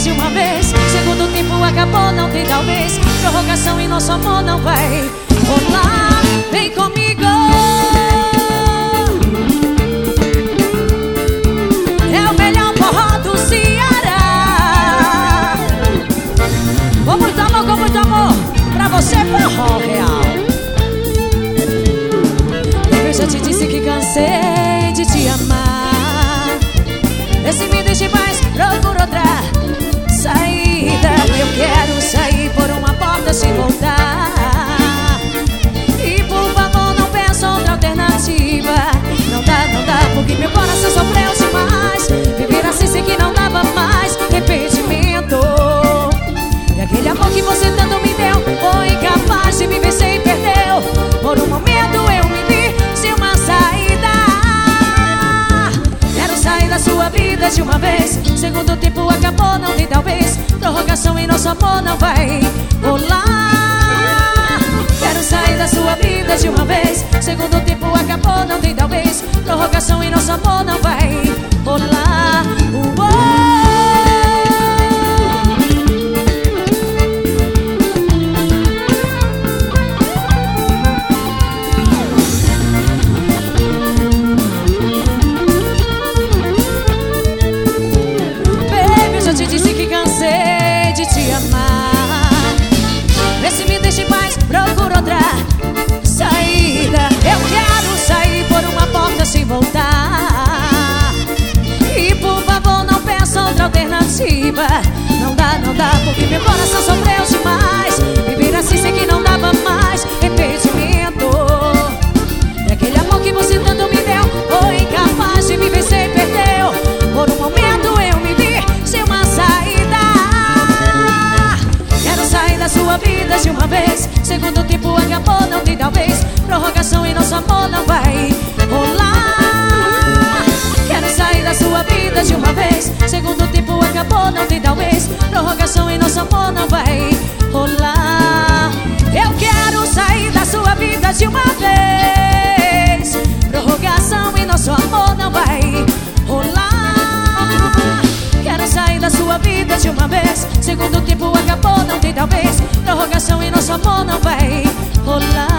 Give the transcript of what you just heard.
de uma vez. Segundo tempo acabou, não tem talvez. Prorrogação e nosso amor não vai rolar. Vem comigo. É o melhor forró do Ceará. Com muito amor pra você, forró real. Eu já te disse que cansei de te amar. Esse me deixe mais, procura outra saída. Eu quero sair por uma porta sem voltar. E por favor não peça outra alternativa. Não dá, porque meu coração sofreu demais. Viver assim sei que não dava mais. Arrependimento. E aquele amor que você tanto me deu foi incapaz de me vencer e perdeu. Por um momento eu me vi sem uma saída. Quero sair da sua vida de uma vez. Segundo tempo acabou, não tem talvez. Prorrogação e nosso amor não vai rolar. Quero sair da sua vida de uma vez. Segundo tempo acabou, não tem talvez. Prorrogação e nosso amor não vai rolar. Te disse que cansei de te amar. Vê se me deixa em paz, procura outra saída. Eu quero sair por uma porta sem voltar. E por favor não peça outra alternativa. Não dá, porque meu coração sofreu demais. Viver assim sei que não dava mais. Arrependimento. E aquele amor que você tanto me deu foi incapaz de me vencer e perdeu. Por um momento eu me vi sem uma saída. Quero sair da sua vida de uma vez. Segundo tempo acabou, não tem talvez. Prorrogação e nosso amor não vai rolar. Quero sair da sua vida de uma vez. Segundo tempo acabou, não tem talvez. Prorrogação e nosso amor não vai rolar. Eu quero sair da sua vida de uma vez. Prorrogação e nosso amor não vai rolar. Quero sair da sua vida de uma vez. Segundo tempo acabou, não tem talvez. Prorrogação e nosso amor não vai rolar.